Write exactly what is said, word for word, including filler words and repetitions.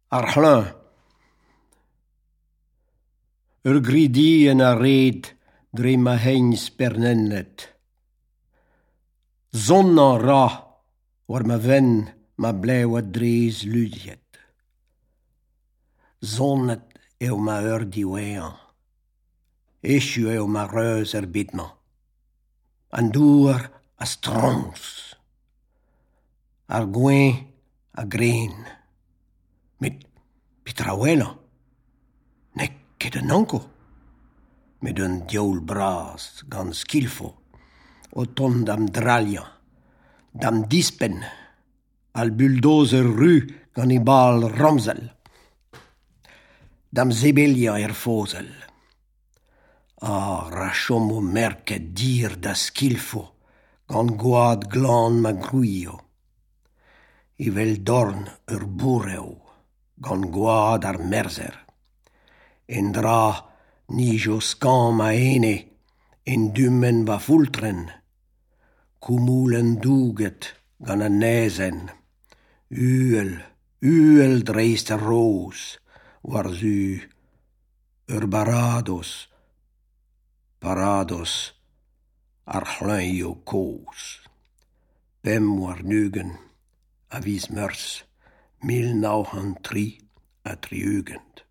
ar hlun. Ur gridi en a red dre ma heins bernennet. Zonna ra, war ma ven ma blew a dres ludiet. Zonnet eo ma ur di wean. Eschu eo ma reus er bidma. An dour a strons. Ar gwen a gren. Met pitrawella. Nek ket an anko. Met un dioul bras gant skilfo. O ton dam dralia. Dam dispen. Al bulldozer ru gant e bal ramzel. Dam zebelia er fozel. Ah, rachom o merket dir da skilfo gant goad glan ma gruio. Ivel dorn ur boureo gant goad ar merzer. En dra nijo skam ma ene en dummen va fultren. Kumulen douget gant a nezen. Uel, uel dreist a roos. War zu ur barados, parados ar hlun koos. Pem war nugen a vis meurs, mil nauhan tri a triugend.